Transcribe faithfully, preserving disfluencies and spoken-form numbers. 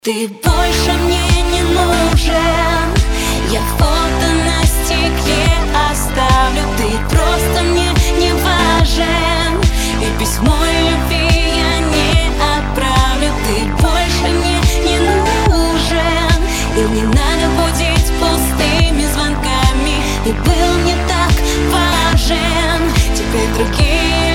Ты больше мне не нужен, я фото на стекле оставлю. Ты просто мне не важен, и письмо любви я не отправлю. Ты больше мне не нужен, и не надо будить пустыми звонками. Ты был не так важен, теперь другие